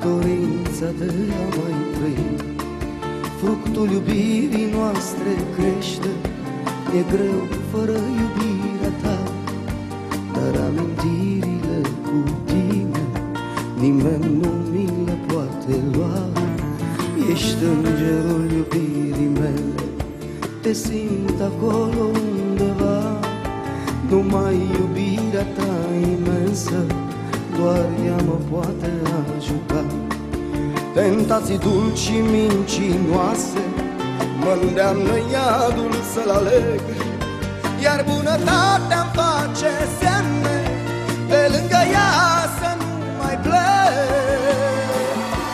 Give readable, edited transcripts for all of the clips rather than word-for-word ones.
dorința de a mai trăi. Fructul iubirii noastre crește, e greu fără iubirea ta, dar amintirile cu tine nimeni nu mi le poate lua. Ești îngerul iubirii mele, te simt acolo undeva. Numai iubirea ta imensă, doar ea mă poate ajuta. Tentații dulci și mincinoase mă îndeamnă iadul să-l aleg, iar bunătatea-mi face semne de lângă ea să nu mai plec.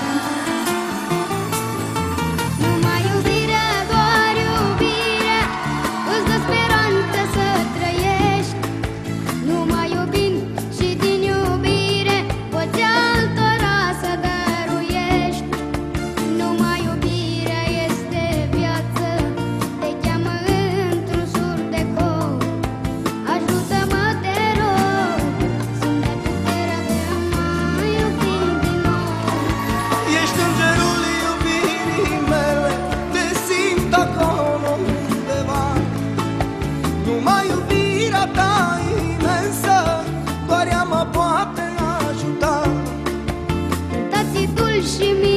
Numai iubirea, doar iubirea îți dă speranță să trăiești. Numai iubind și din iubire poți altora să dăruiești. Numai iubirea este viață, te cheamă într-un sur de cor. Ajută-mă, te rog, să-mi dai puterea de a mă iubi din nou. Ești îngerul iubirii mele, te simt acolo undeva. Numai iubirea ta imensă, doar ea mă poate ajuta. Tentații dulci și